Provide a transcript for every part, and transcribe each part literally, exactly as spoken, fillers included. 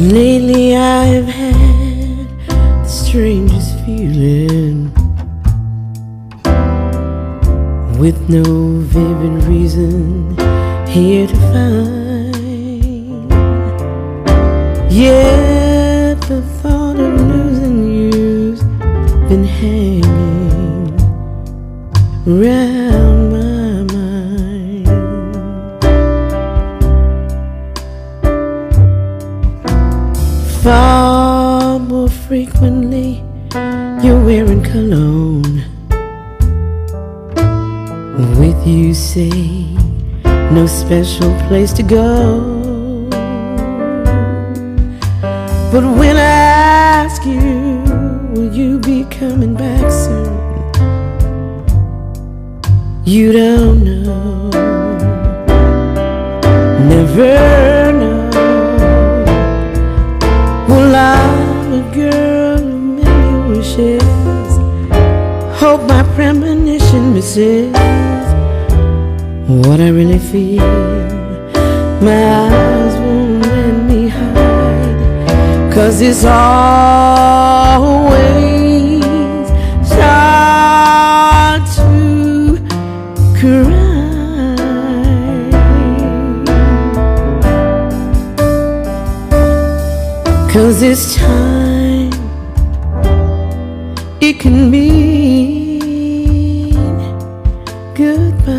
Lately I've had the strangest feeling, with no vivid reason here to find. Yet the thought of losing you's been hanging round my mind. Far more frequently you're wearing cologne. With you say no special place to go, but when I ask you, will you be coming back soon, you don't know, never know. Well, I'm a girl of many wishes, hope my premonition misses what I really feel. My eyes won't let me hide, 'cause it's always time to cry. 'Cause it's time, it can mean goodbye.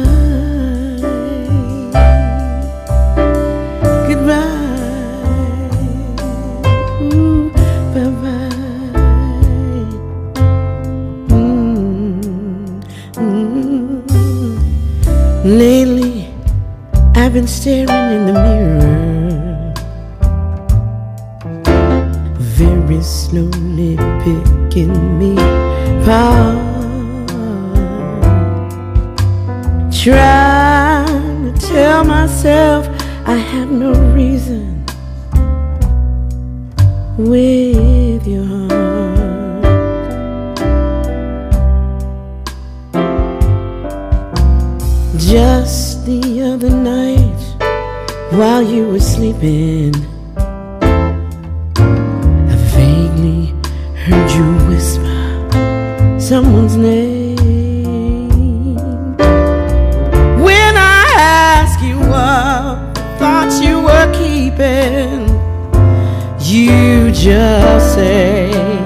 Lately, I've been staring in the mirror, very slowly picking me apart, trying to tell myself I have no reason with your heart. Just the other night, while you were sleeping, I vaguely heard you whisper someone's name. When I ask you what thoughts you were keeping, you just say,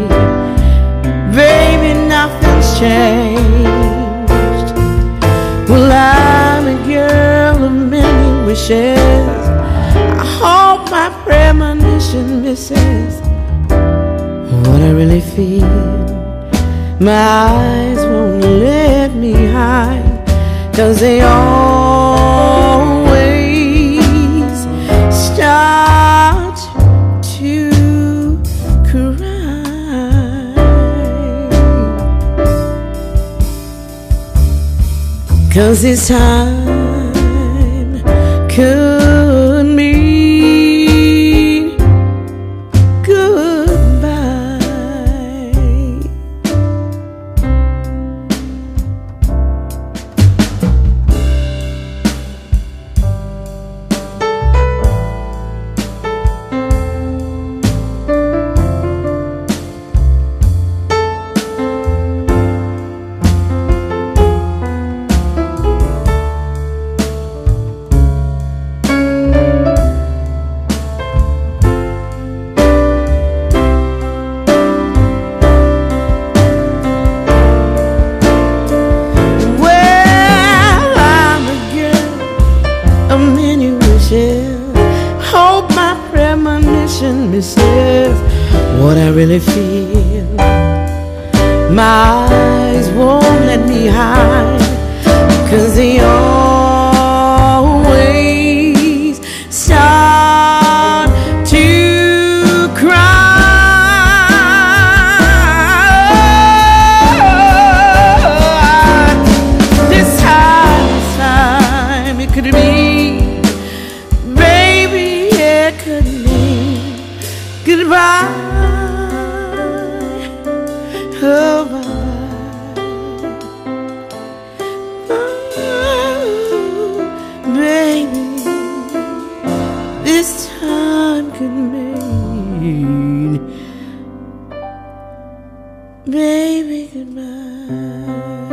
baby, nothing's changed. Well, I'm a girl of many wishes, I hope my premonition misses what I really feel. My eyes won't let me hide, 'cause they always start to cry. 'Cause this time could mean goodbye. Hope my premonition misses what I really feel. My eyes won't let me hide, 'cause they always start to cry. This time, this time, it could be, goodbye, oh bye, oh, baby, this time could make Baby, goodbye.